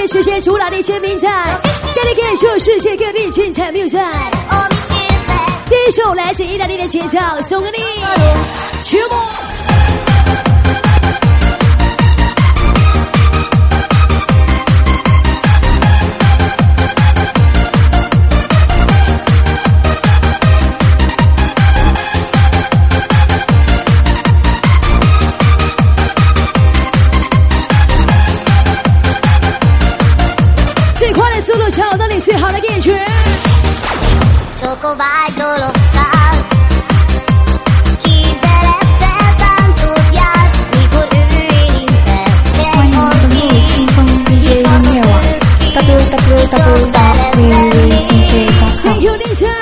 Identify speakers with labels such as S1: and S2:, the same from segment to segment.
S1: 实现主打的全民赛，带你感受世界各地精彩比赛。第一首来自意大利的节奏，送给你，曲目。最快的速度，找到你最好的感觉。www.www.www.com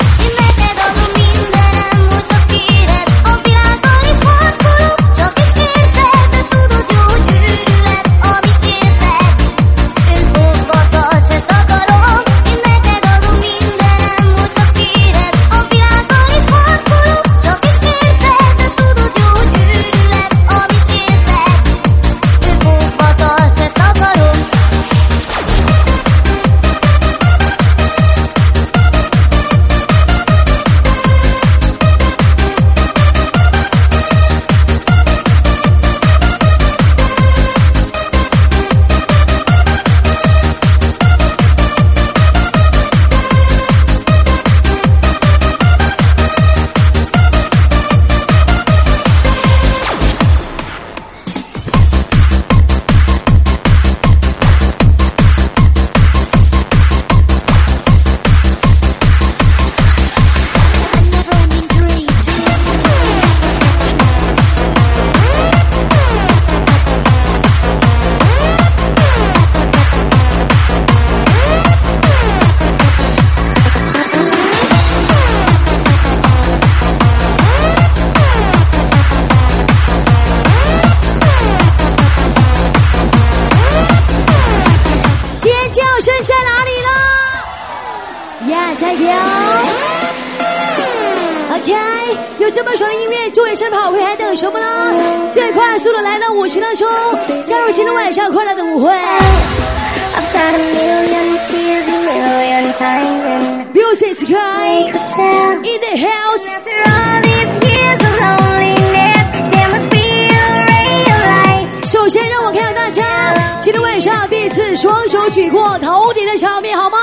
S1: 有这么爽的音乐，诸位身旁会还等什么呢？最快的速度来到50当中，加入今天晚上快乐的舞会。Music is crying in the house. After all these years of loneliness, there must be a ray of light. 首先让我看到大家今天晚上第一次双手举过头顶的场面，好吗？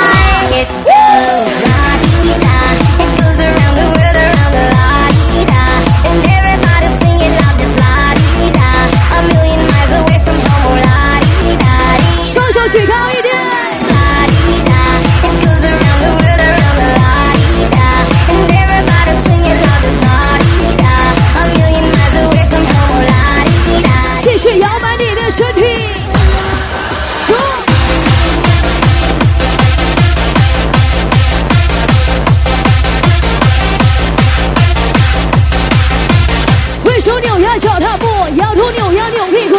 S1: It goes around the world, around the la-di-da. And everybody's singing loud, just la-di-da. A million miles away from home, oh la-di-da. 双手举高一点。La-di-da. It goes around the world, around the la-di-da. And everybody's singing loud, just la-di-da. A million miles away from home, oh la-di-da. 继续摇摆你的身体。手扭压脚踏步，摇头扭腰扭屁股。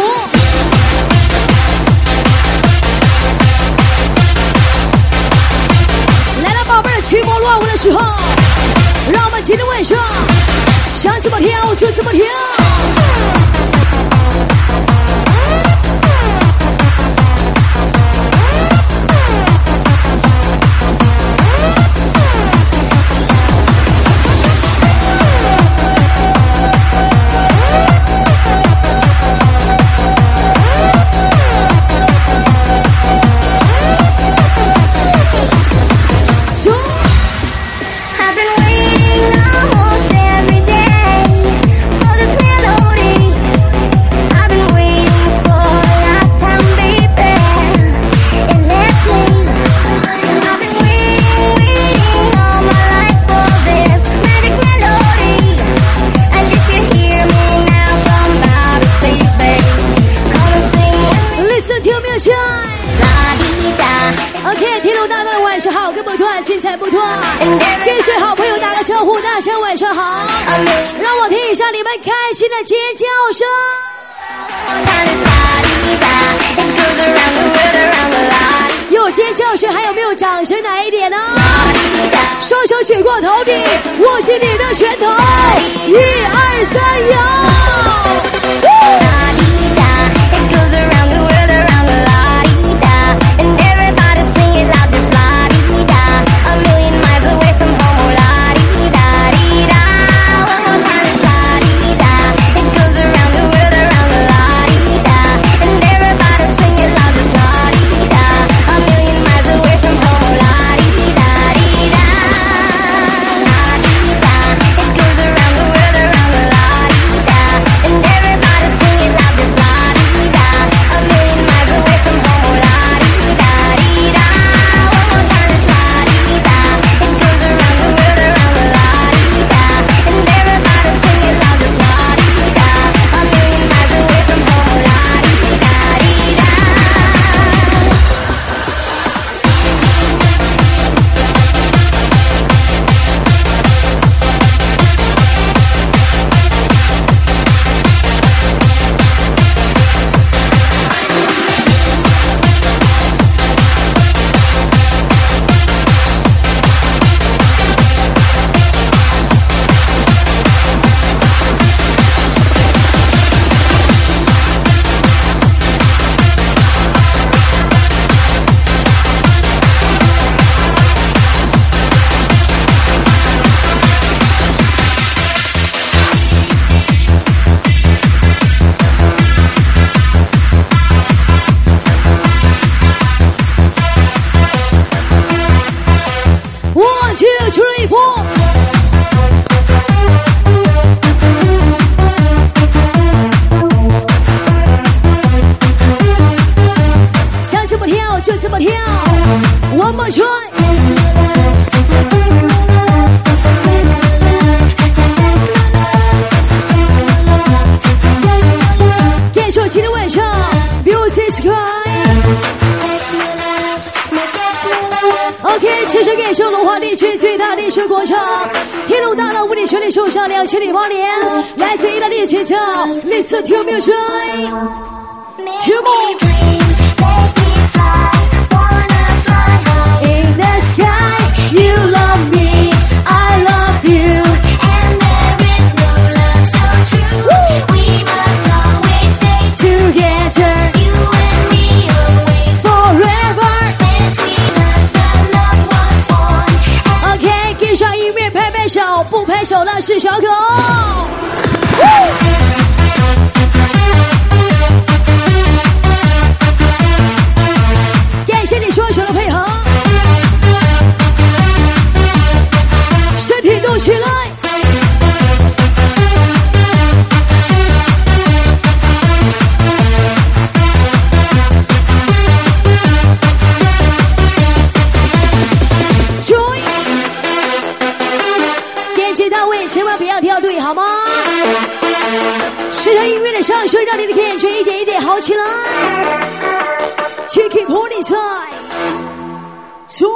S1: 来了，宝贝儿，驱魔乱舞的时候，让我们今天晚上想怎么跳就怎么跳。OK， 铁路大哥的晚上好，跟不断精彩不断，跟随好朋友打个招呼，大家晚上好，让我听一下你们开心的尖叫声。有尖叫声，还有没有掌声？哪一点呢？双手举过头顶，握紧你的拳头，1、2、3，摇！ 怎么跳 ？One more try。感受今天晚上 Music Sky。OK， 持续感受龙华地区最大历史广场，天龙大道为你全力送上2008年来自意大利的节奏 ，Listen to music。Two more. In the sky, you love me, I love you, and there is no love so true. We must always stay together, you and me always forever. Between us, a love was born. OK， 跟上音乐，拍拍手，不拍手那是小狗。感谢你双手的配合，身体动起来。注意，点击到位，千万不要跳队，好吗？随着音乐的上升，让你的感觉一点一点好起来。Chicken Pony Time， 错。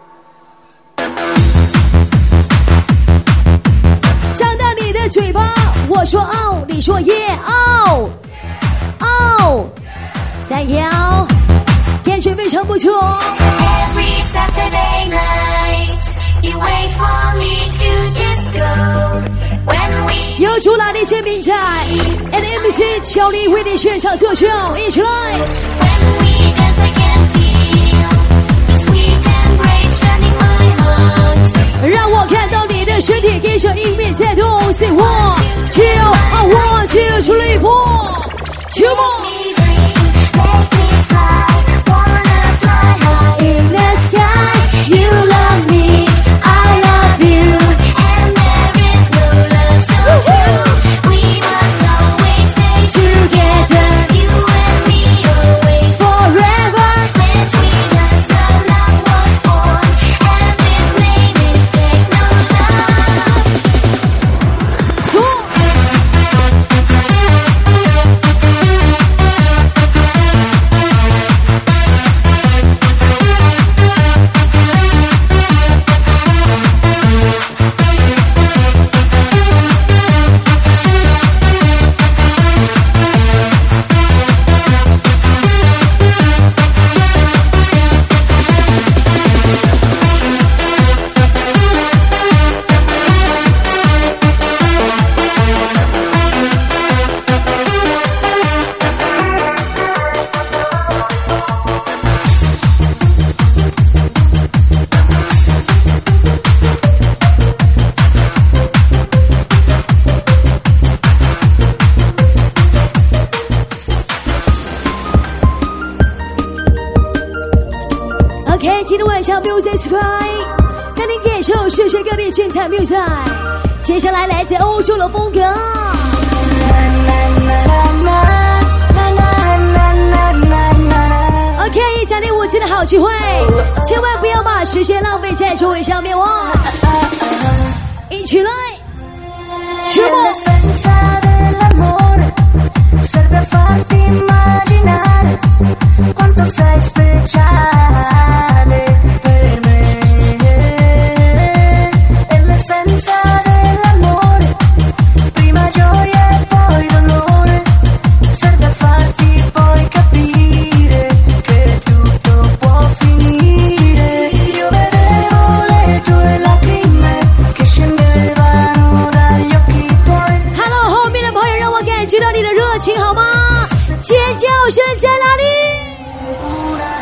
S1: 张大你的嘴巴，我说哦，你说耶哦哦，三摇，感觉非常不错。Every Saturday night, you wait for me to disco. When we 有主拉力真名仔 ，NMC 乔力为你现场作秀，一起来。让我看到你的身体跟着音乐在动 ，Say 1 2 1 2 3 4 2 more。In the sky, you love me, I love you, and there is no love so true. We must always stay together, you and me always forever. Between us, a love was born, and its name is Techno-Love. 错。OK， 今天晚上 Music Sky 带您感受世界各地精彩 music。接下来来自欧洲的风格。OK， 奖励舞季的好机会，千万不要把时间浪费在周围上面哦。一起来，去吧。Serve farti immaginare quanto sei speciale per me e l'essenza dell'amore, prima gioia e poi dolore, serve farti poi capire che tutto può finire. Io vedevo le tue lacrime che scendevano dagli occhi tuoi. Hello， 后面的朋友让我感觉到你的热情好吗？尖叫声在哪里？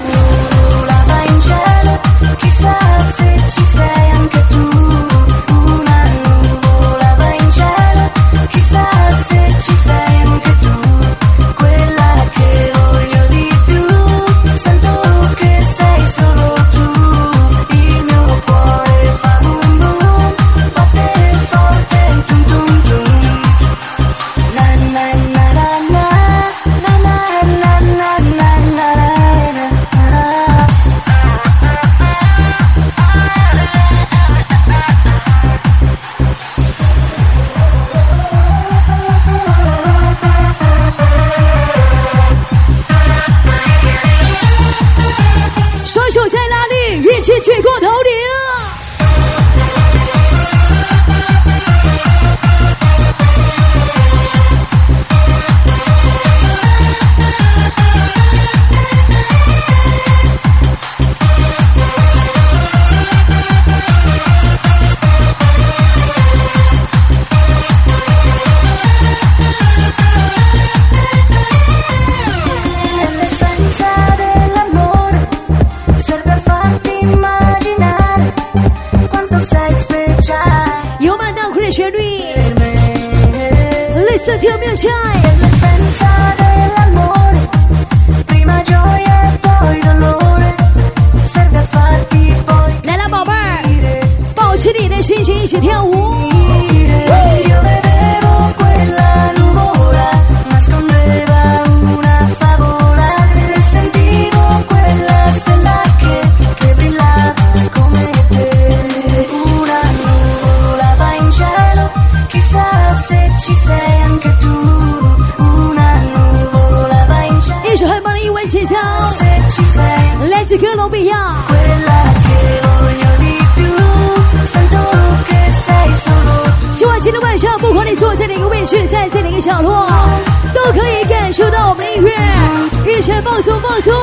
S2: 双手在哪里？一起举过头顶。Sentiamo il ciai
S1: l'essenza dell'amore, prima gioia e poi dolore, serve a farti poi
S2: 来了宝贝儿，保持你的心情一起跳舞。
S1: Io vedevo quella nuvola, nascondeva una favola, e sentivo quella stella che brillava come te. Una nuvola va in cielo, chissà se ci sei anche tu. Una nuvola va in cielo,
S2: 一首很棒的英文节奏，
S1: se ci sei
S2: 来自哥伦比亚。
S1: quella che voglio di più, sento che sei solo tu.
S2: 希望今天晚上，不管你坐在哪个位置，在哪个角落，都可以感受到我们的音乐，一起放松放松。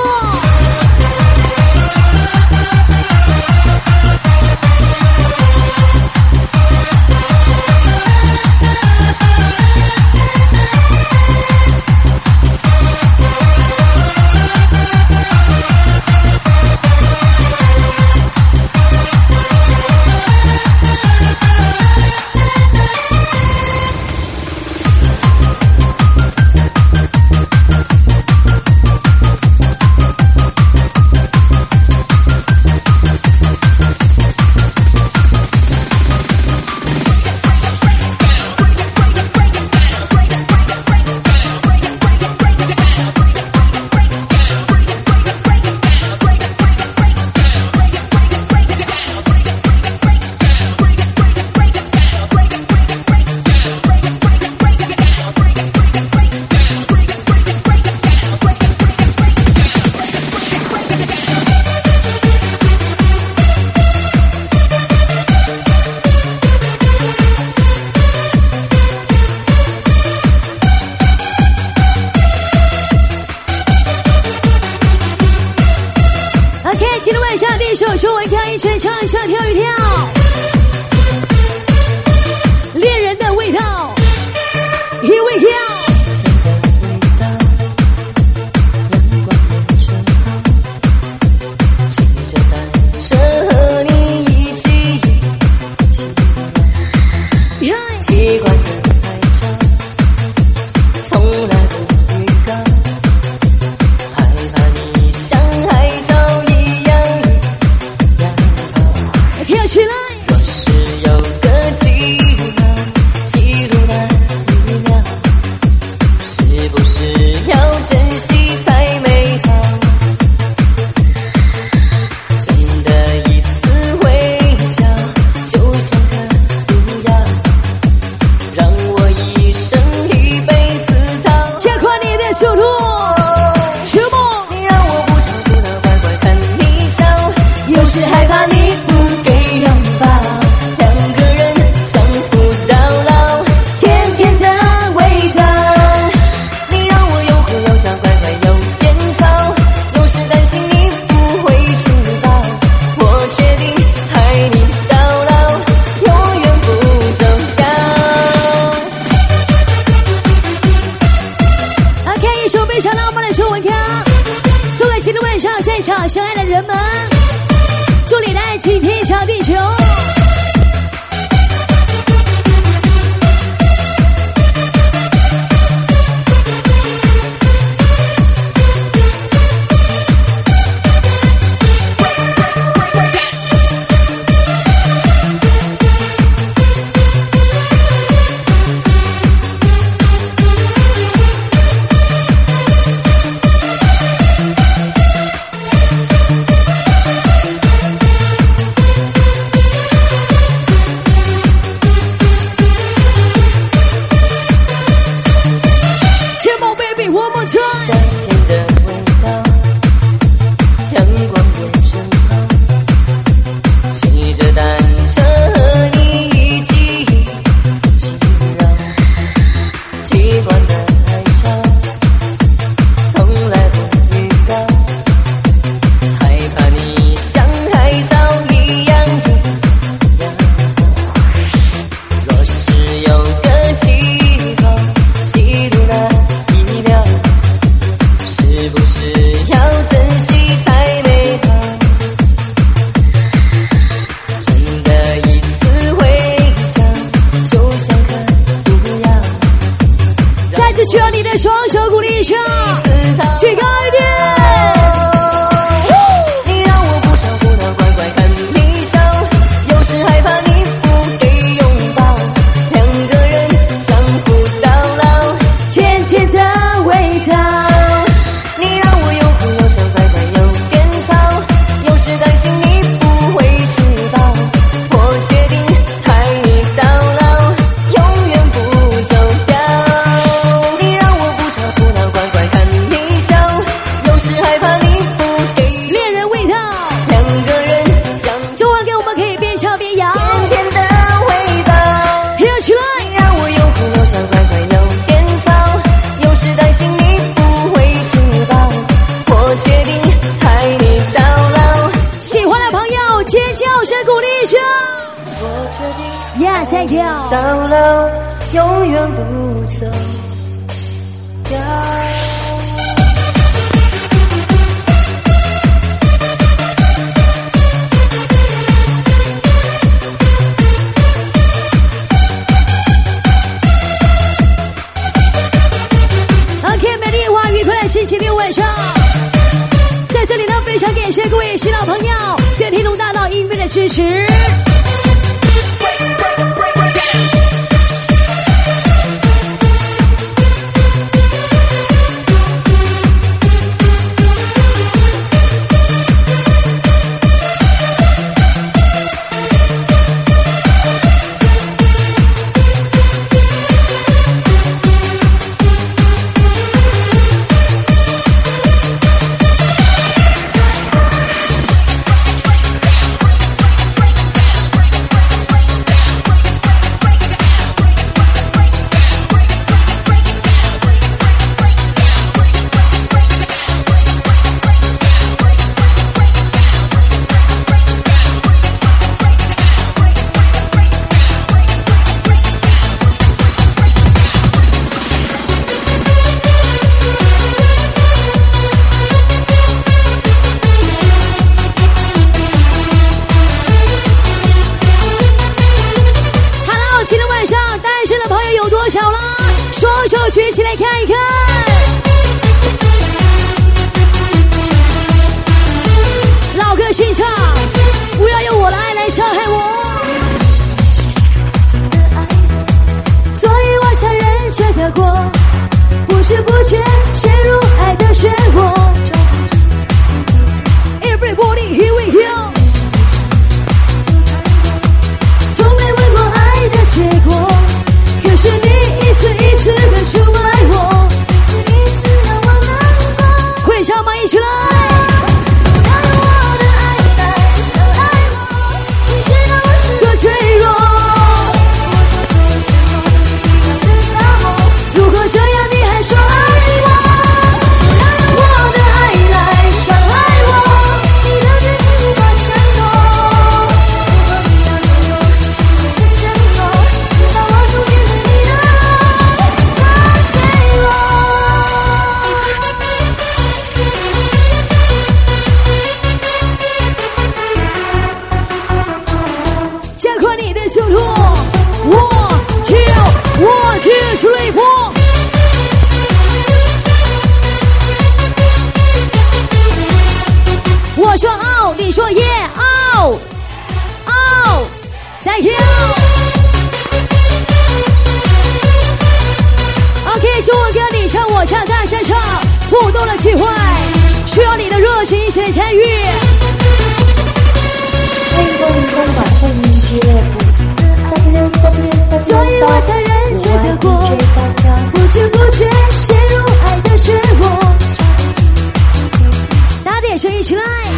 S2: 说完跳一唱唱一唱跳一跳，恋人的味道 ，Here we go。 相爱的人们，祝你的爱情天长地久。 Thank you。
S3: 到老永远不走掉。
S2: OK， 美丽华愉快的星期六晚上，在这里呢，非常感谢各位新老朋友对天龙大道音乐的支持。举起来看一看，老歌新唱，不要用我的爱来伤害我，所以我才认真的过，不知不觉陷入爱的漩涡。Everybody here we go， 从没问过爱的结果，可是你一次一次的出卖我，一次让我难过。会唱吗？一起来！我说傲，你说耶，傲，傲 ，Thank you。OK， 中文歌你唱我唱，大声唱，互动的机会，需要你的热情一起来参与。所以我才认真的过，不知不觉陷入爱的漩涡。大点声一起来！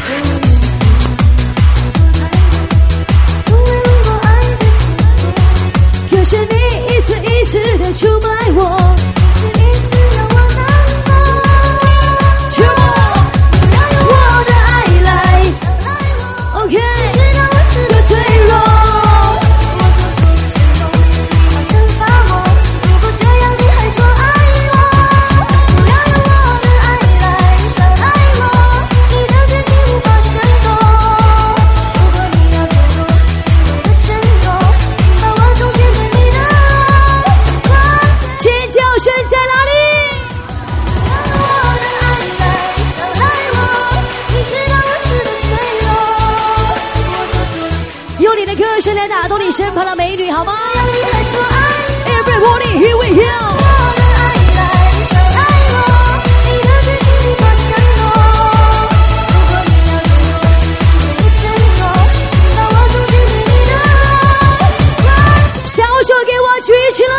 S2: 可是你一次一次的出卖我，一次让我难过。出卖我的爱来伤害我 ，OK， 知道我是个脆弱。来打动你身旁的美女好吗 ？Everybody here we go。小手给我举起来。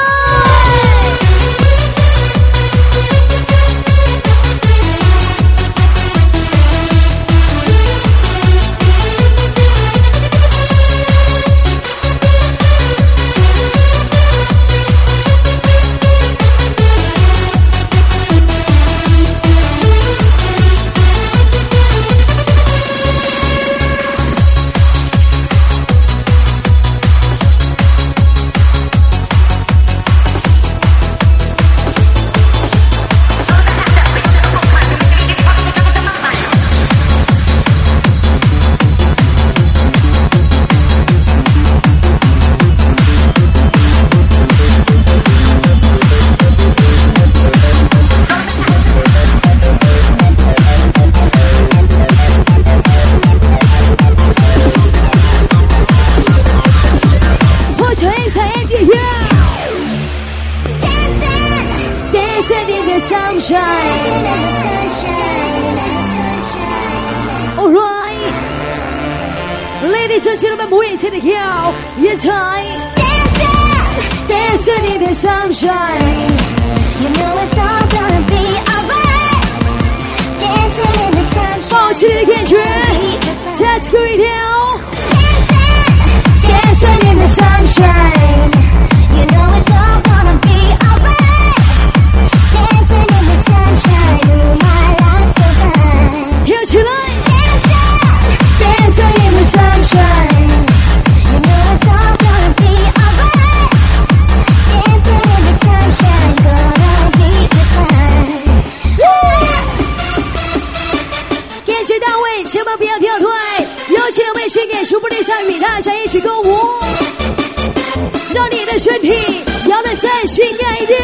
S2: Ladies and gentlemen, we take the hill. It's time. Dancing in the sunshine.
S1: You know it's all gonna be alright. Dancing in the sunshine.
S2: 抱起你的感觉 ，Let's go it now.
S1: Dancing in the sunshine. You know it's all gonna be alright. Dancing in the sunshine. Ooh, my life's so fine.
S2: 跳起来
S1: Dancing in the sunshine. You know it's all gonna be alright. Dancing in the sunshine. Gonna be fine.
S2: 感觉到位，千万不要跳退。有请微信给主播的参与，大家一起共舞，让你的身体摇得再性感一点。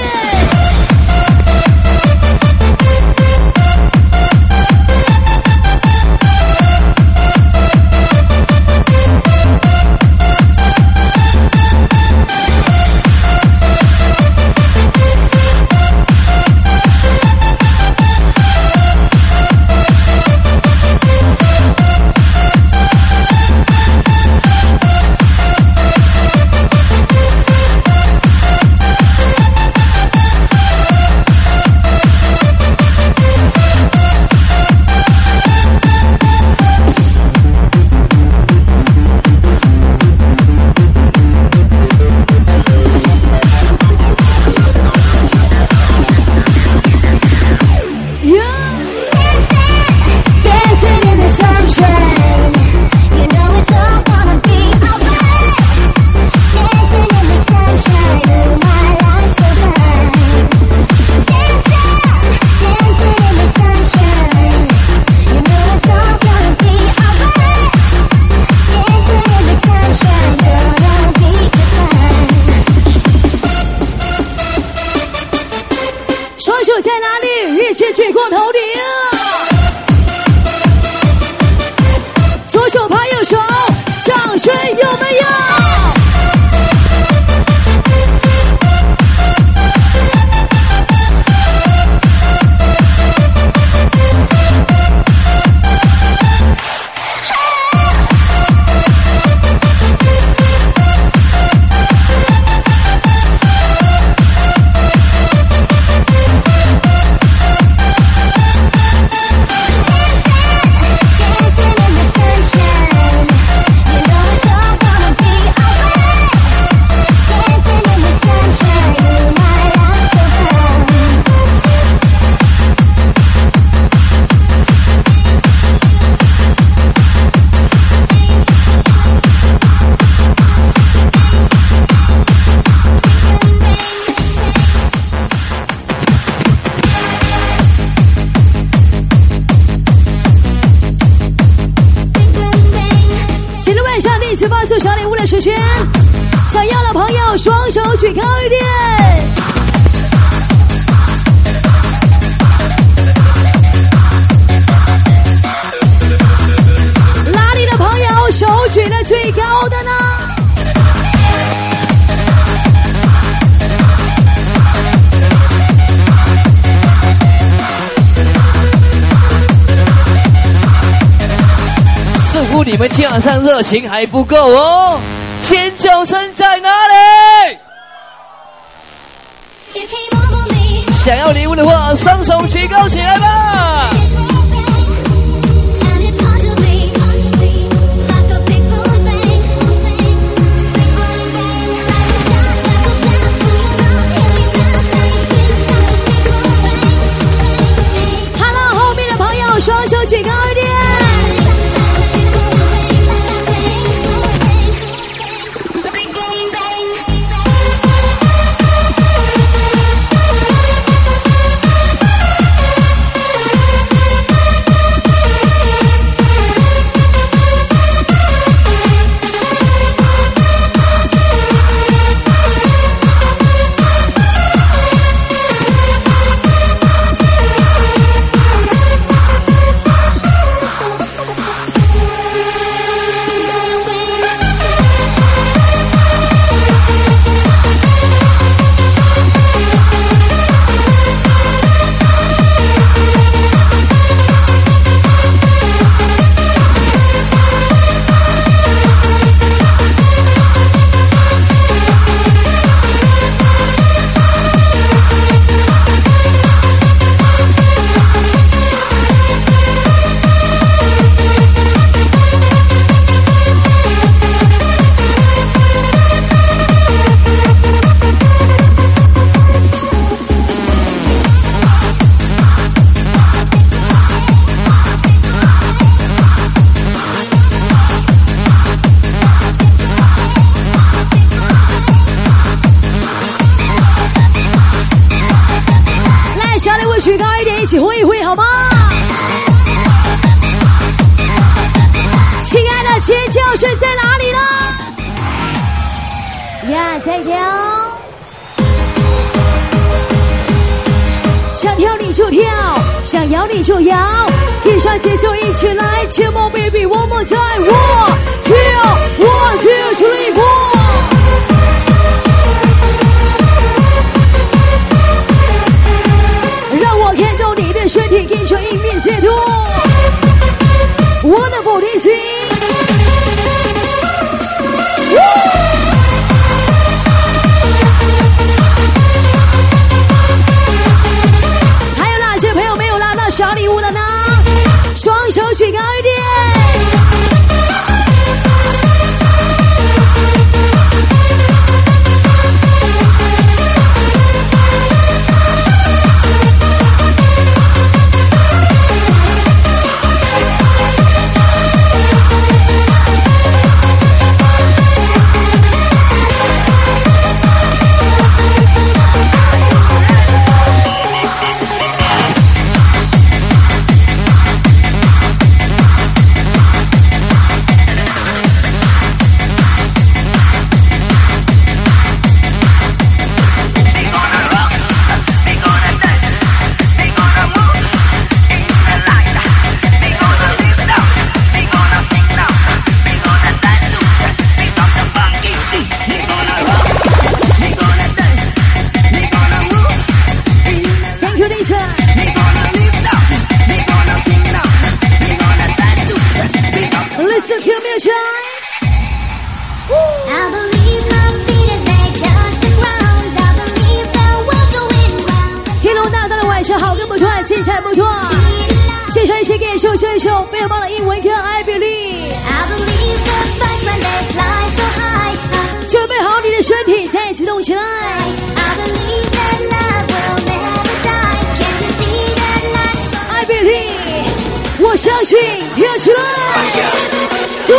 S2: 小礼物的时间，想要的朋友双手举高一点。哪里的朋友手举的最高的呢？
S4: 似乎你们今晚上热情还不够哦，尖叫声在哪里？想要礼物的话，双手举高起来吧！
S2: 好了，后面的朋友双手举高一点。 尖叫声在哪里呢？呀，再跳！想跳你就跳，想摇你就摇，跟上节奏一起来 ，Come on baby one more time， 1 2 1 2 3 4。让我看到你的身体跟着一面节奏，我的不离心。小礼物了呢，双手举高一点。精彩不错，献上一些给秀秀秀非常棒的英文歌 I believe。 准备好你的身体，再一次动起来。 I believe， 我相信，跳起来，走。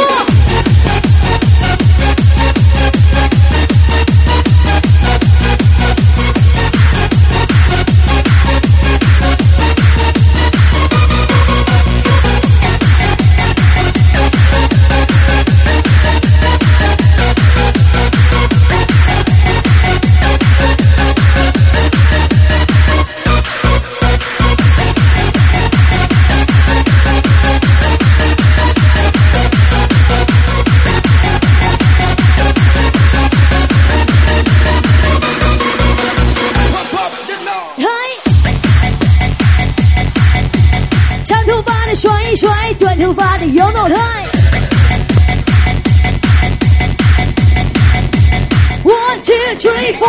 S2: 甩短头发的摇脑袋，我去追风。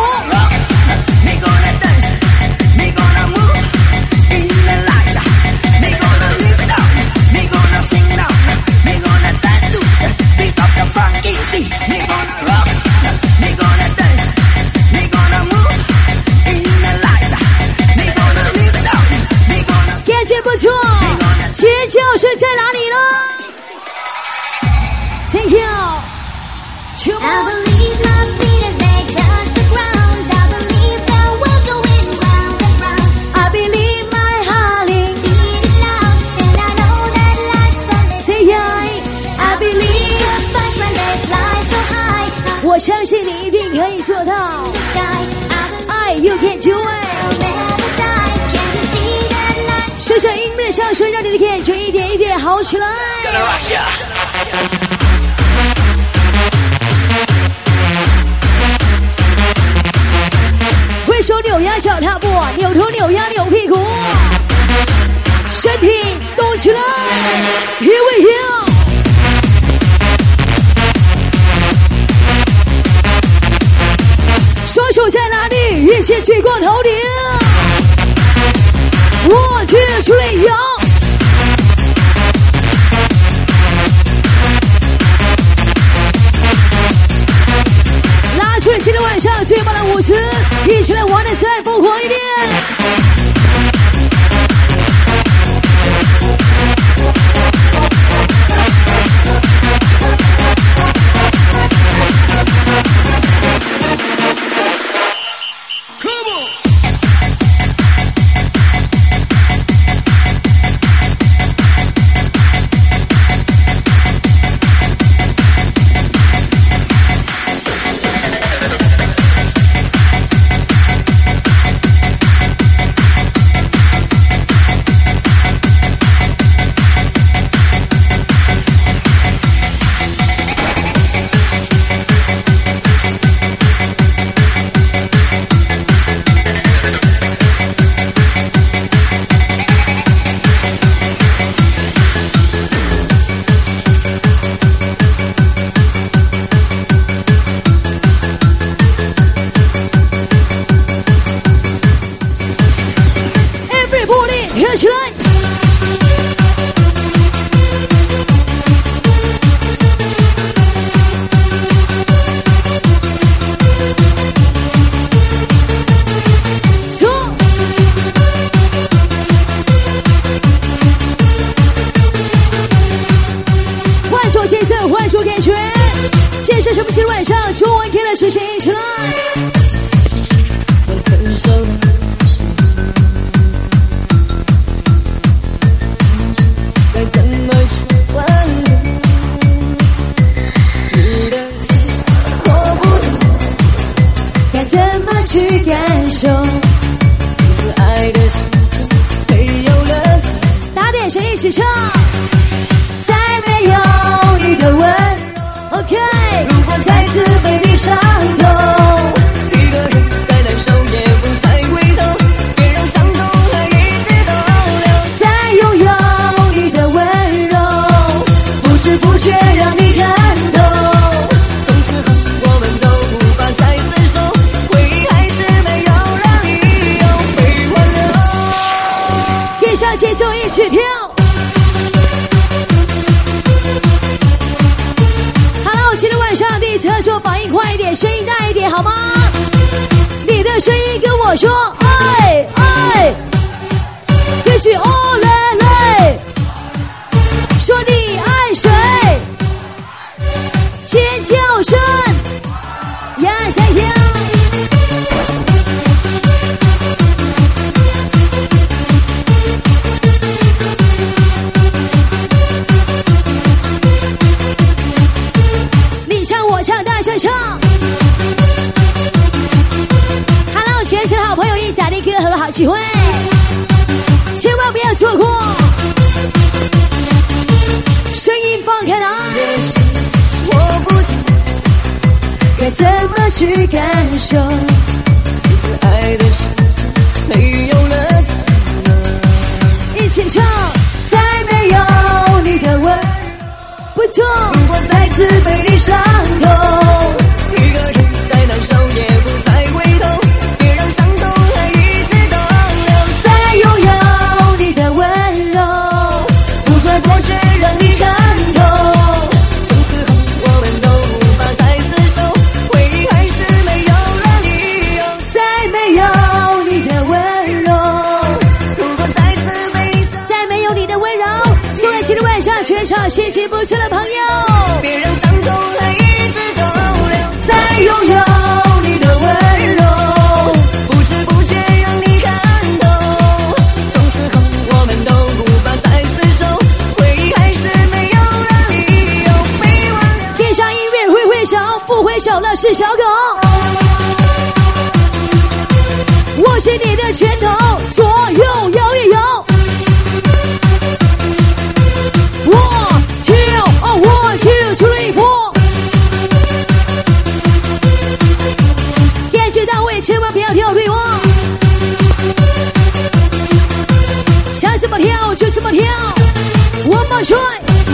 S2: 感觉不错。尖叫声在哪里呢？再跳 ，Come on！ I believe my heart is Say I believe， 我相信你一定可以做到。I you can do it。随着音乐的上升，让你的感觉一点一点好起来。挥手扭压脚踏步，扭头扭压扭屁股，身体动起来。Here we go。双手在哪里？一起举过头顶。我去吹摇，拉出今天晚上最棒的舞姿，一起来玩的再疯狂一点。 种感觉。接着什么今天晚上中文天的时间一起来。
S3: 分手的该怎么去挽留你的心，我不懂
S2: 该怎么去感受。
S3: 其实爱的事情没有了
S2: 打点声一起唱，再没有你的温柔。OK，
S3: 如果再次被你伤透，一个人再难受也不再回头，别让伤痛还一直逗留。
S2: 再拥有你的温柔，不知不觉让你感动。
S3: 从此后我们都无法再厮守，回忆还是没有了理由被挽留。
S2: 跟上节奏一起跳。今天晚上第一次合作，反应快一点，声音大一点，好吗？你的声音跟我说，爱爱，继续哦嘞嘞，说你爱谁？尖叫声，呀呀呀！我唱，大声唱 ！Hello， 全城好朋友一起听歌和好机会，千万不要错过！声音放开来，
S3: 我不懂
S2: 该怎么去感受？
S3: 其实爱的事情没有了怎么
S2: 一起唱，再没有你的温柔。不错，
S3: 如果再次被你伤透，一个人再难受也不再回头，别让伤痛还一直逗留。
S2: 再拥有你的温柔，
S3: 不知不觉让你感动。从此后我们都无法再厮守，回忆还是没有了理由。
S2: 再没有你的温柔，
S3: 如果再次被你伤，
S2: 再没有你的温柔，送给今天晚上全场心情不错的朋友。
S3: 别让伤痛还一直逗留。
S2: 再拥有你的温柔，
S3: 不知不觉让你感动。从此后我们都无法再厮守，回忆还是没有了理由被挽留。
S2: 跟上音乐挥挥手，不挥手那是小狗。握紧你的拳头，左右摇一摇。1 2 1 2 3 4，感觉到位，千万不要跳对哦。想怎么跳就怎么跳，我们帅。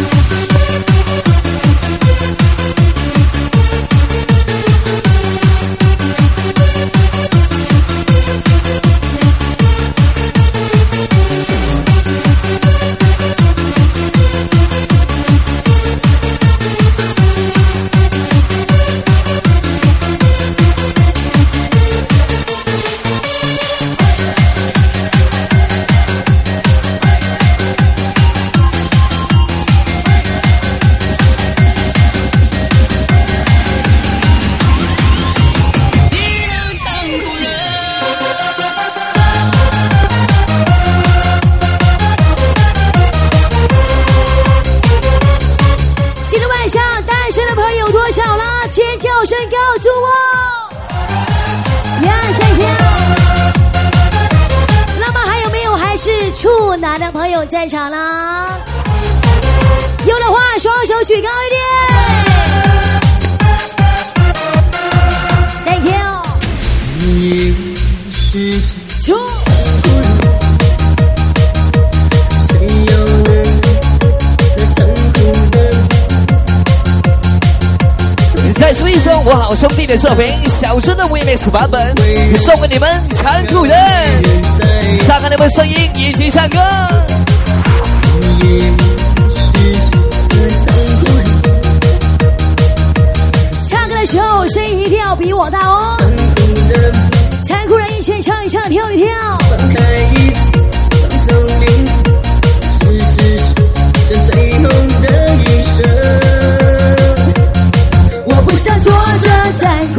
S2: 处男的朋友在场啦，有的话双手举高一点 ，Thank you。出。
S4: 再说一首我好兄弟的作品，小春的 remix 版本，送给你们残酷人，看看你们声音一起唱歌。
S2: 唱歌的时候声音一定要比我大哦。残酷人一起唱一唱，跳一跳。
S3: 放开一切，放松灵魂，是这最后的一生。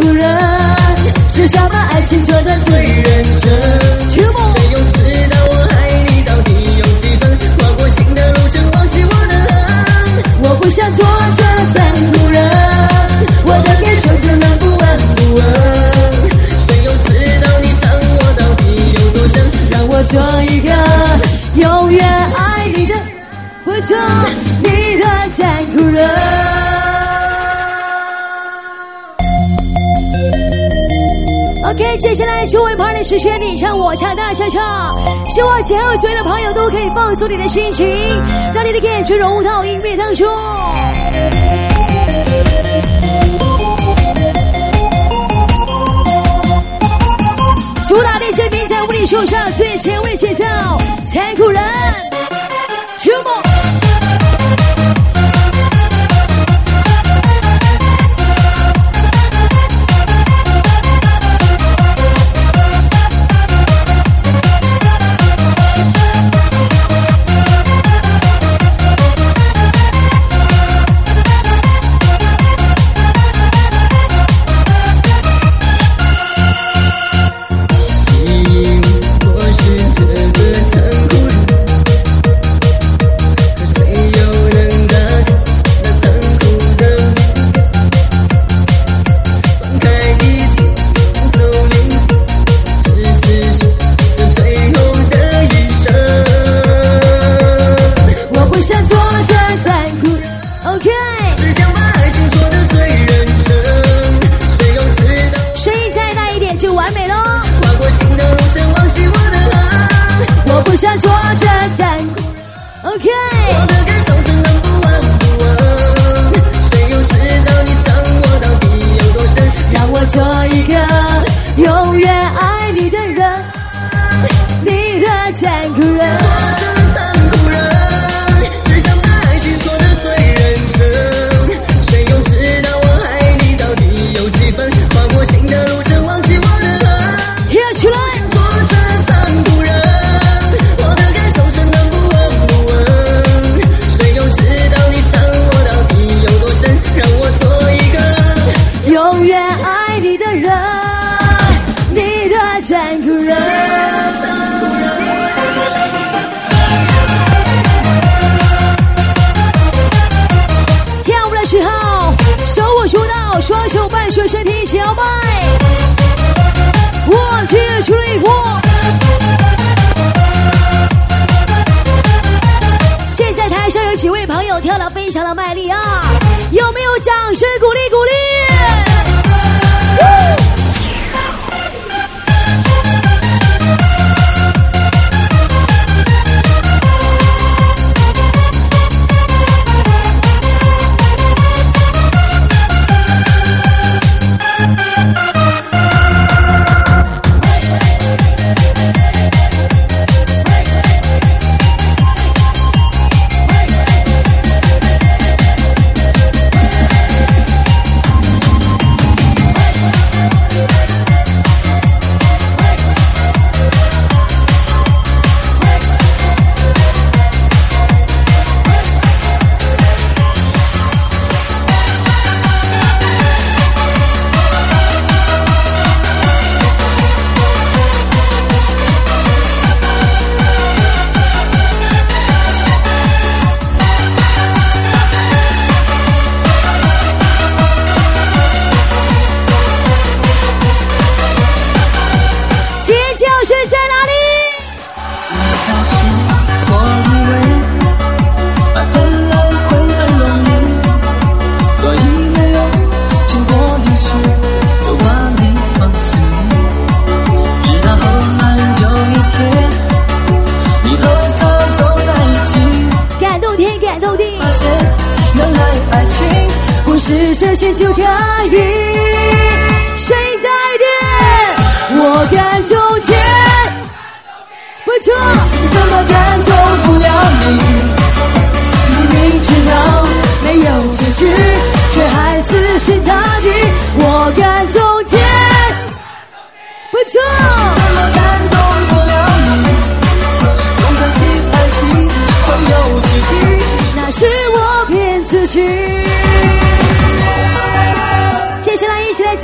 S2: 酷人，只想把爱情做得最认真。谁又知道我爱你到底有几分？跨过新的路程，忘记我的恨。我不想做这残酷人，我的感受怎能不闻不问？谁又知道你伤我到底有多深？让我做一个永远爱你的，不做你的残酷人。OK， 接下来诸位朋友的时间，你唱我唱大唱唱，希望前后左右的朋友都可以放松你的心情，让你的感觉融入到音乐当中。主打的这名在物理秀上最前卫节奏，残酷人，秋末。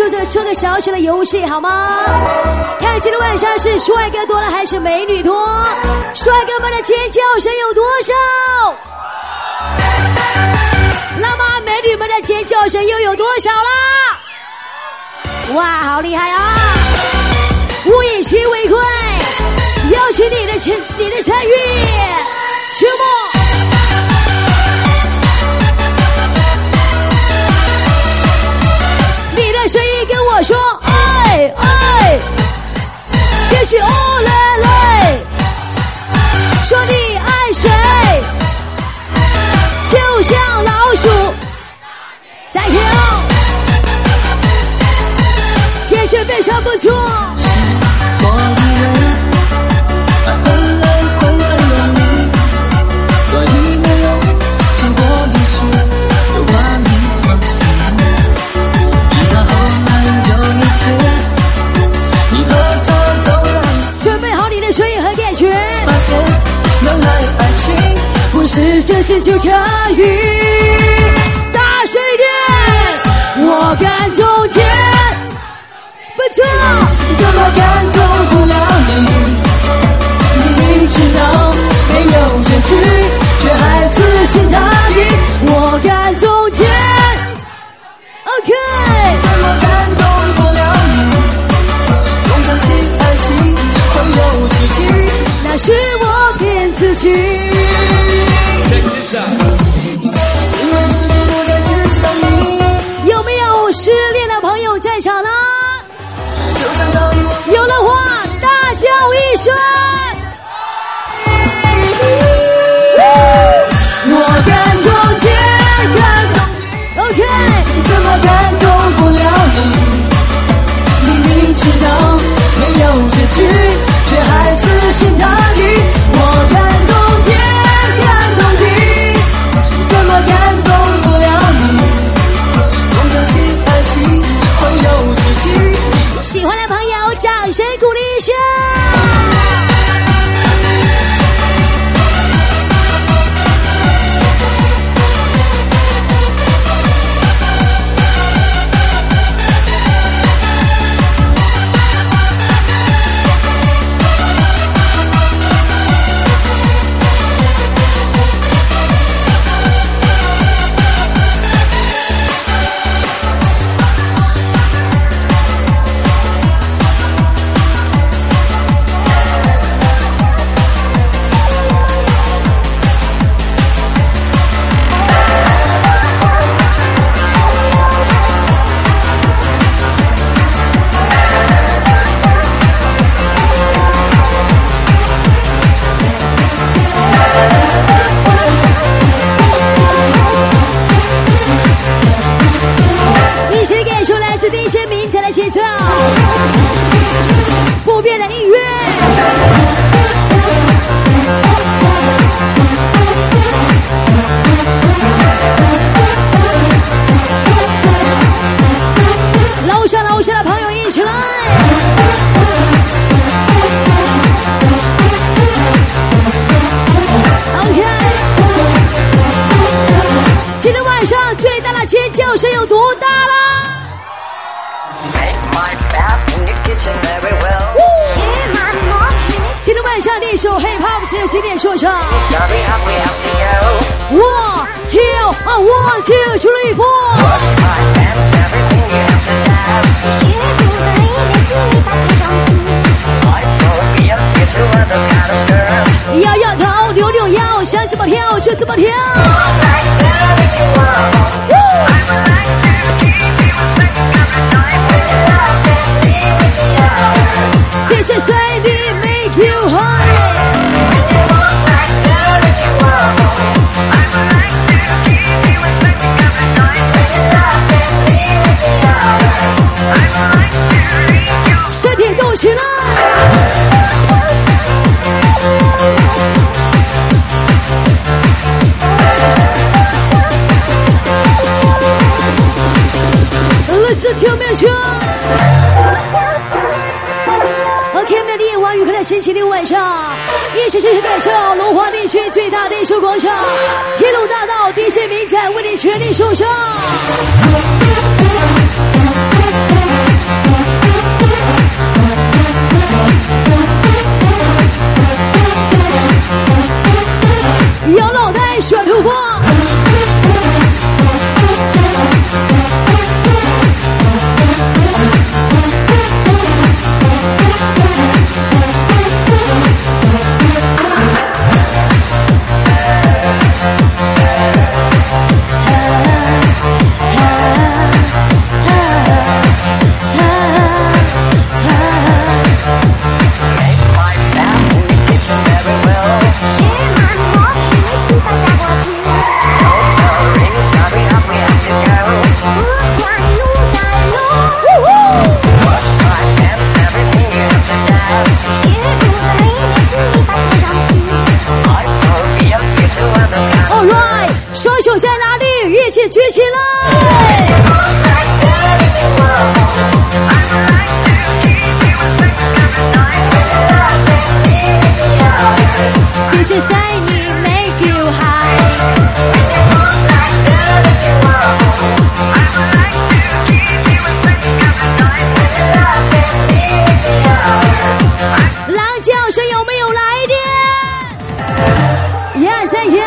S2: 做个小小的游戏好吗？看今天晚上是帅哥多了还是美女多？帅哥们的尖叫声有多少？那么美女们的尖叫声又有多少啦？哇，好厉害啊！物以稀为贵，邀请你的参与，曲目。你的声音跟我说，爱爱，别去哦嘞嘞，说你爱谁，就像老鼠在跳，也许非常不错。
S3: 我的人，爱很累，会很容易，所以没有经过你说，就把你放心。直到后来有一天，你和他走在一起，
S2: 准备好你的声音和感觉，
S3: 发现原来爱情
S2: 不是真心就可以。大声一点，我感动天，不错。
S3: 怎么感动不了你？明知道没有结局，却还死心塌地。
S2: 我感动天 ，OK。
S3: 怎么感动不了你？总相信爱情会有奇迹。
S2: 那是我骗自己。
S3: 让自己不再去想你。
S2: 有没有失恋的朋友在场呢？
S3: 就像早已忘
S2: 有的话，大叫一声。
S3: 我感动天，感动
S2: OK。
S3: 怎么感动不了你？明明知道没有结局，却还死心塌地。我感动天，感动地，怎么感动不了你？总相信爱情会有奇迹。
S2: 喜欢的朋友，掌声鼓励一下。一起感受来自DJ明彩的节奏，不变的音乐。楼下的朋友一起来。OK。今天晚上最大的尖叫声有多大啦？今天晚上练首 hip hop 只有经典说唱。One two one two three four。摇摇头，扭扭腰，想怎么跳就怎么跳。DJ 随你 make you high。身体动起来。Let's do it。 OK， 美丽王宇快乐星期六晚上，一起去感受龙华地区最大的艺术广场——铁路大道 DJ 明仔为你全力送上。 DJ Shiny make you high。狼叫声有没有来电 ？Yes， 有。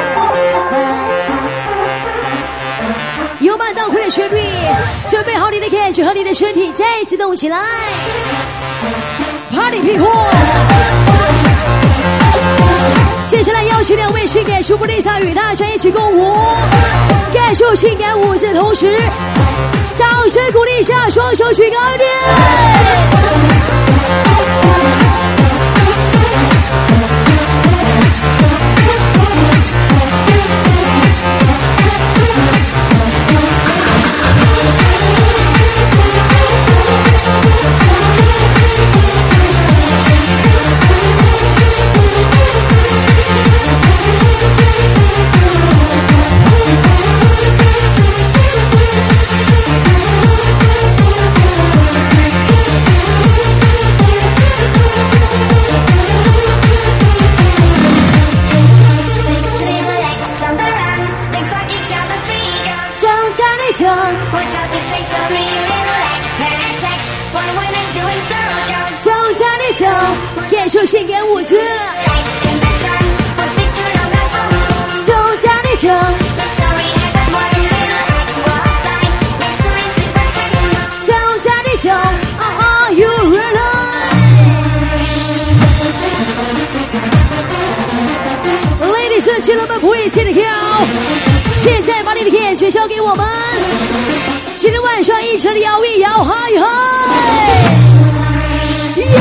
S2: 有慢到快的旋律，准备好你的 catch 和你的身体，再次动起来 ，Party people！ 接下来邀请2位性感主播丽莎与大家一起共舞，感受性感舞姿的同时，掌声鼓励一下，双手举高一点。感受性感舞姿，就在你这，就在你这 ，Are you ready？Ladies and gentlemen， 不一起的跳，现在把你的天全交给我们，今天晚上一起摇一摇，嗨嗨，摇。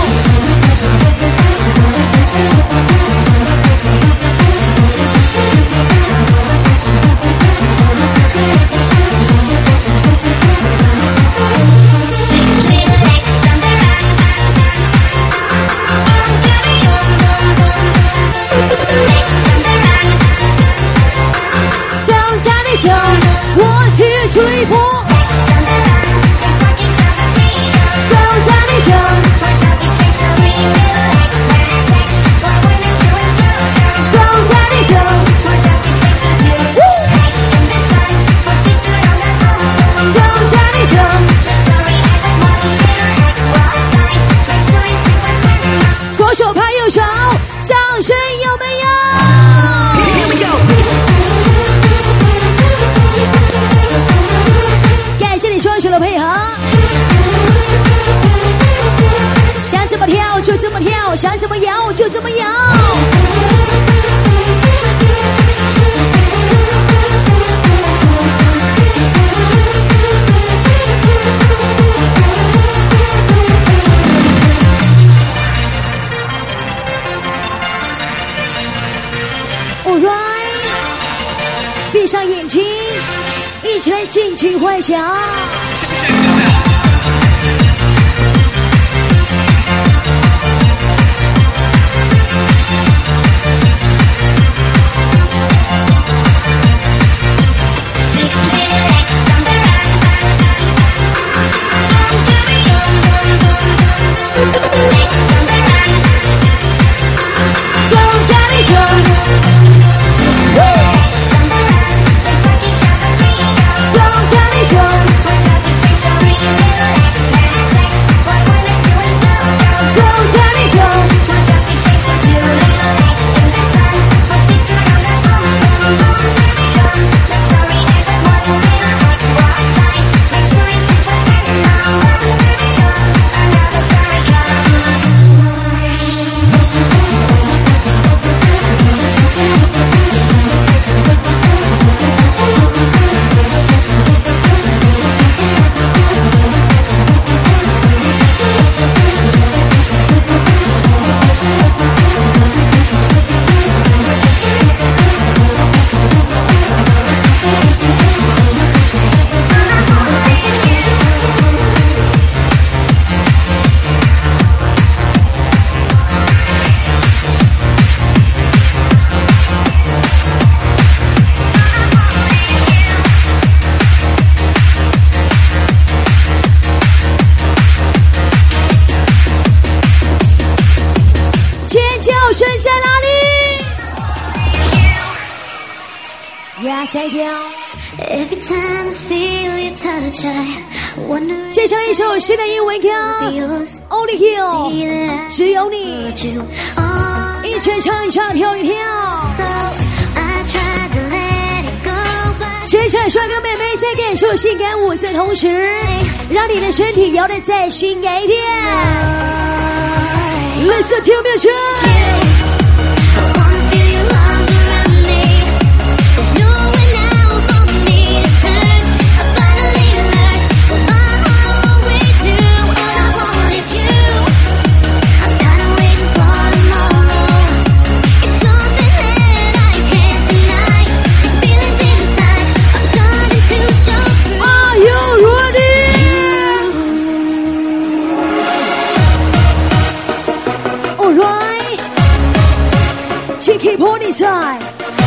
S2: 我提出一步，就在你这，就在你这，就在你这，左手拍右手，掌声有没有？双手的配合，想怎么跳就怎么跳，想怎么摇就怎么摇。Alright， 闭上眼睛。一起来尽情幻想。就在你这。就在你这。 Thank you。
S1: Every time I feel your touch, I wonder
S2: 接下来一首新的英文歌
S1: yours.
S2: ，Only You，
S1: That
S2: 只有你，
S1: you on.
S2: 一起唱一唱，跳一跳。
S1: So I tried to let it go, but
S2: 全场帅哥妹妹在感受性感舞的同时，让你的身体摇得再性感一点。Listen to music。
S1: I wanna feel your arms around me. There's nowhere now for me to turn. I finally learned what my heart always knew. All I want is you. I'm tired of waiting for tomorrow. It's something that I can't deny. Feelings inside are starting to show through.
S2: Are you ready? Alright. Tiki Pony time.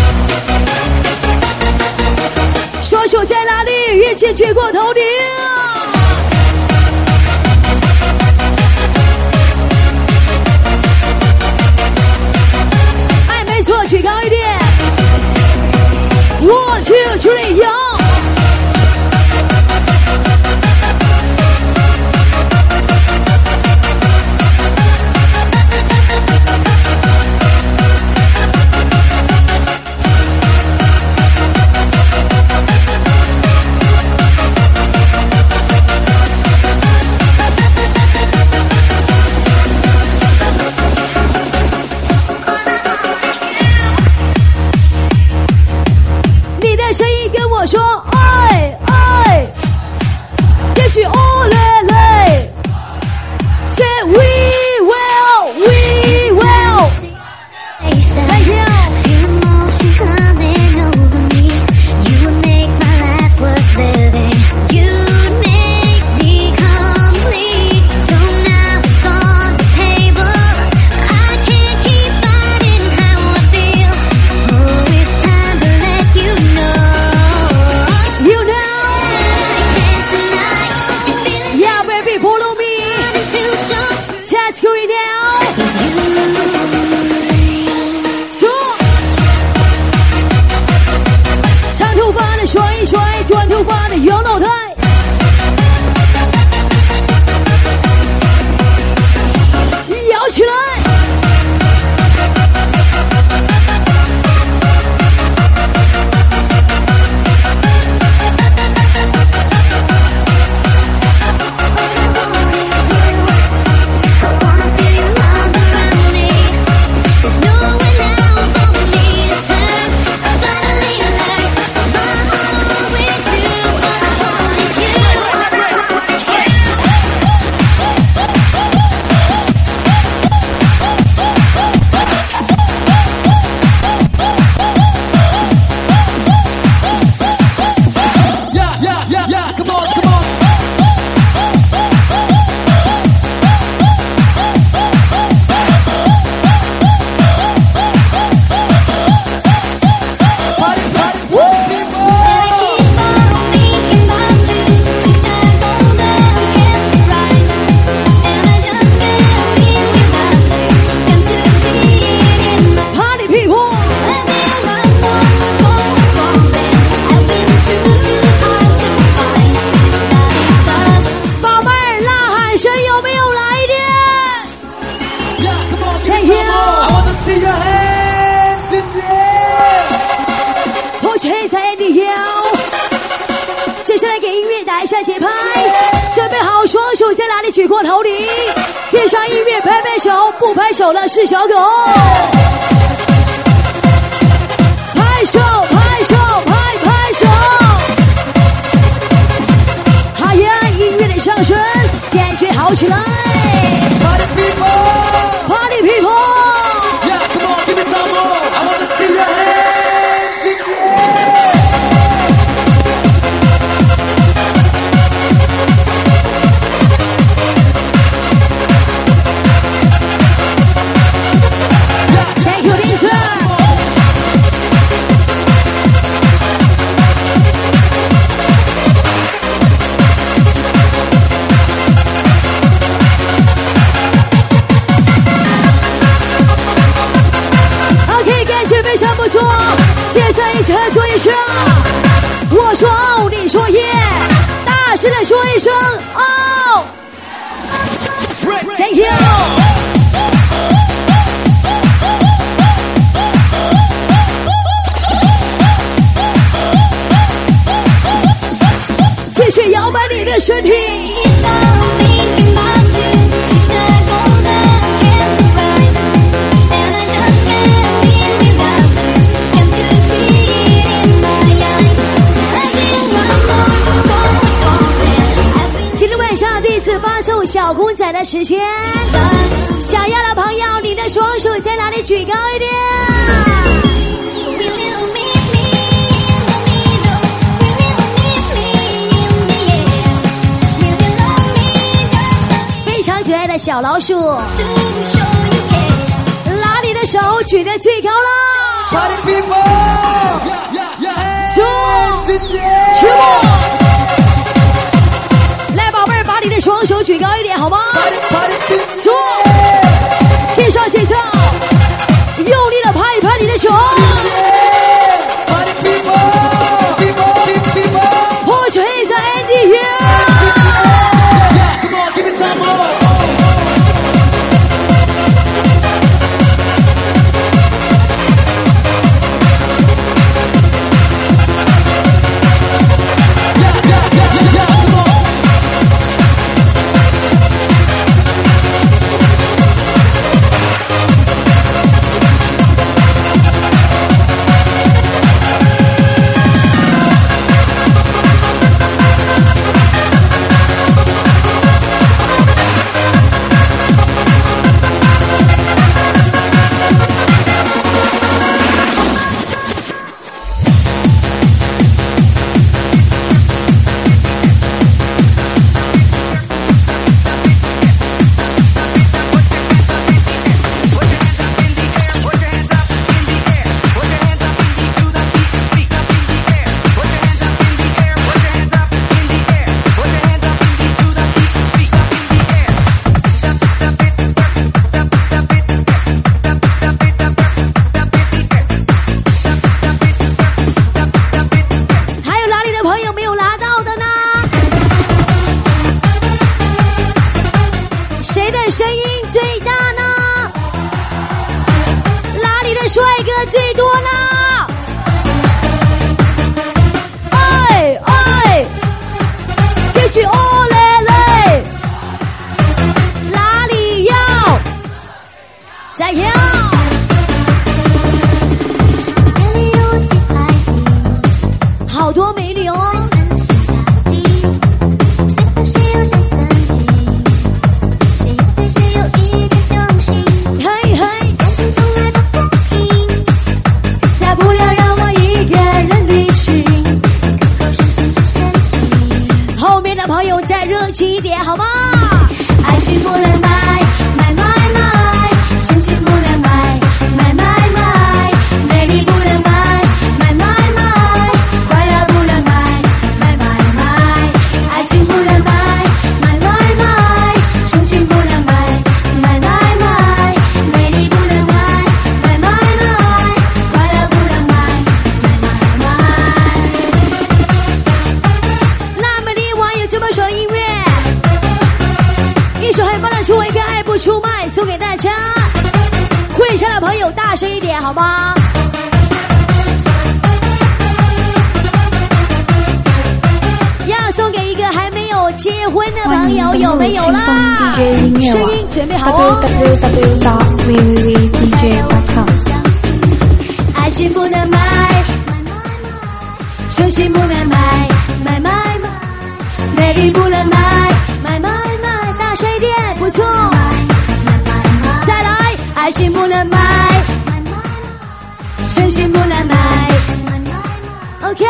S2: 双手在哪里？一起举过头顶。哎，没错，举高一点。One, two, three, yo。你的声音跟我说，爱爱，也许 all the say we will。 Thank you。
S1: Feel emotion coming over me. You would make my life worth living. You'd make me complete. So now it's on the table. I can't keep fighting how I feel. Oh, it's time to let you know.
S2: You know,
S1: I can't deny the feeling
S2: yeah, baby, follow me.
S1: to show
S2: That's going down.
S1: is you.
S2: 错，长头发的甩一甩，短头发的摇脑袋。摇起来！来向前拍，准备好，双手在哪里举过头顶，贴上音乐，拍拍手，不拍手的是小狗。拍手，拍手，拍手。好呀，音乐的上升，感觉好起来。Party people, Party people.
S3: Yeah, come on, give me some more. I want to see your hands in the air.
S2: Thank you, Lisa.
S1: 我
S2: 哦，Thank you。继续摇摆你的身体。今天晚上第一次发送小公仔的时间，想要的朋友，你的双手在哪里？举高一点。可爱的小老鼠，拉你的手举得最高了。出来，来宝贝儿，把你的双手举高一点好吗？错，贴上节奏，用力的拍一拍你的手。Put your hands up in the air。
S5: www.djwww.com
S2: 爱情不能买，真心不能买，买买买，美丽不能买，买买买，大声一点，不错。再来，爱情不能买，真心不能买。OK。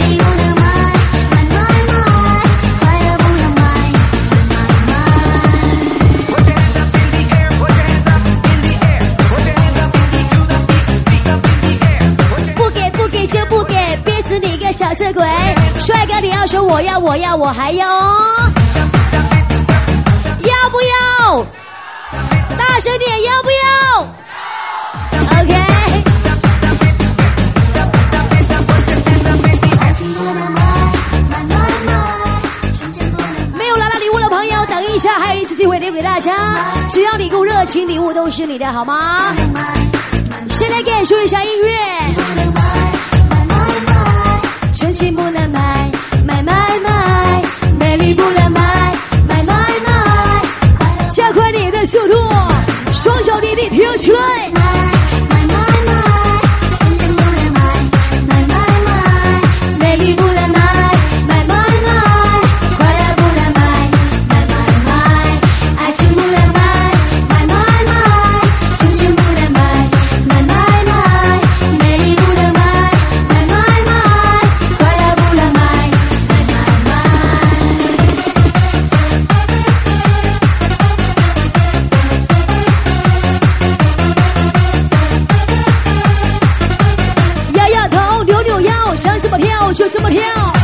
S2: 小色鬼，帅哥你要说我要我要我还要哦，要不要？大声点，要不要 ？OK。没有拉拉，你给大家，只要你够热情，礼物都是你的，好吗？先来感受一下音乐。纯情不能买，买买买，美丽不能买，买买买。加快你的速度，双脚离地跳起来。就这么跳，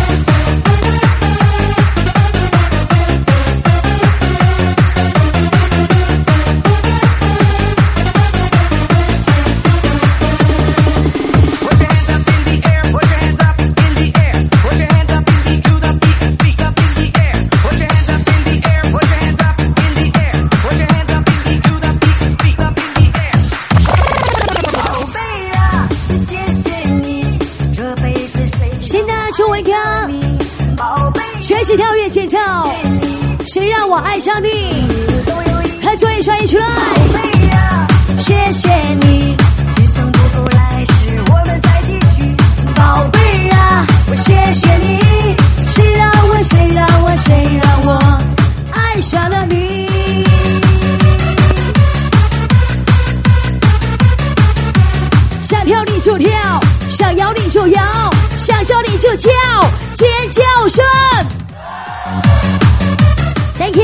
S2: 全起跳跃节奏，谁让我爱上你？合作一双一起来！谢谢你，今生不够来世，我们再继续。宝贝啊，我谢谢你，谁让我爱上了你？想跳你就跳，想摇你就摇，想叫你就叫，尖叫声。Thank you。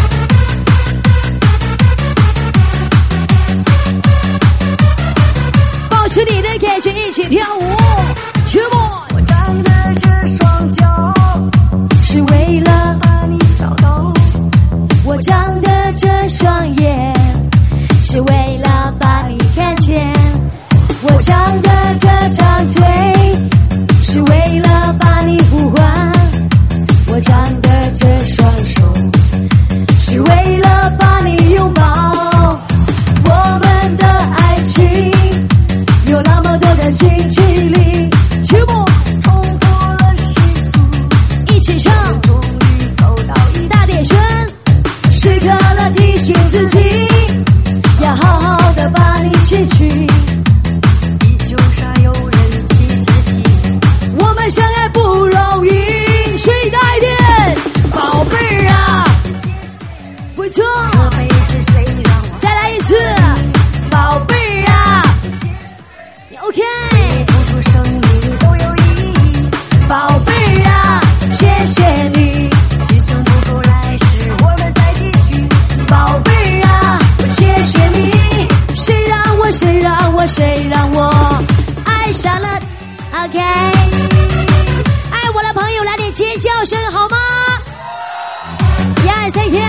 S2: 保持你的感觉，一起跳舞。Come on。我张着这双脚，是为了把你找到。我张的这双眼，是为了把你看见。我张的这张腿，是为了把你呼唤。我张的这双手，是为了把你拥抱。我们的爱情有那么多的近距离，曲目冲破了世俗，一起唱，终于走到一大点声，时刻了提醒自己，要好好的把你记起。地球上有人77，我们相爱不容易，谁大一点？宝贝啊！不错，再来一次，宝贝啊 ！OK， 付出生命都有意义，宝贝啊，谢谢你，今生不够来世，我们再继续，宝贝啊，谢谢你，谁让我爱上了 ？OK， 爱我的朋友来点尖叫声好吗？Yes， thank you。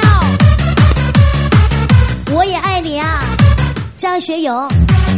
S2: 我也爱你啊，张学友。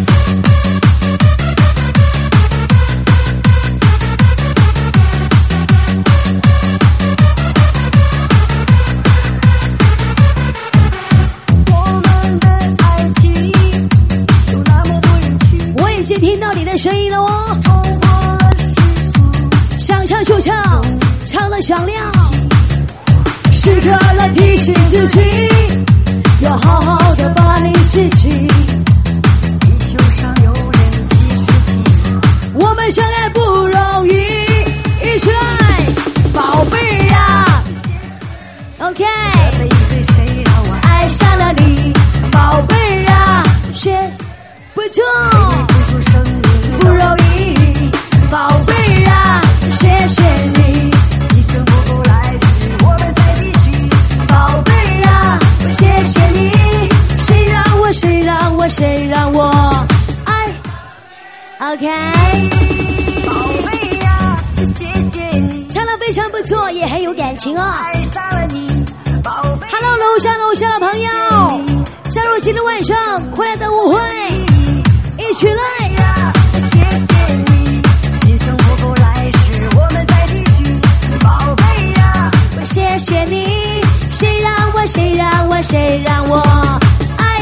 S2: 我们的爱情有那么多人去，我已经听到你的声音了哦。冲破了世俗，想唱就唱，唱得响亮。时刻来提醒自己，要好好的把你记起。地球上有人77，我们相爱不容易，一起来，宝贝啊 ！OK， 这辈子谁让我爱上了你？宝贝啊，不错，付出生命不容易，宝贝啊，谢谢你，今生不够来世，我们再继续。宝贝啊，我谢谢你，谁让我爱 ？OK， 宝贝呀，谢谢你，唱得非常不错，也很有感情哦。爱上了你，宝贝。Hello， 楼下的朋友，加入今天晚上快乐的舞会，一起来呀！谢谢你，今生不够来世，我们再继续。宝贝呀，我谢谢你，谁让我过谁让我爱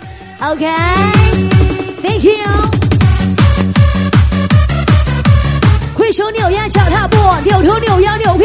S2: ？OK，Thank you。挥手扭呀脚踏步，扭头扭腰扭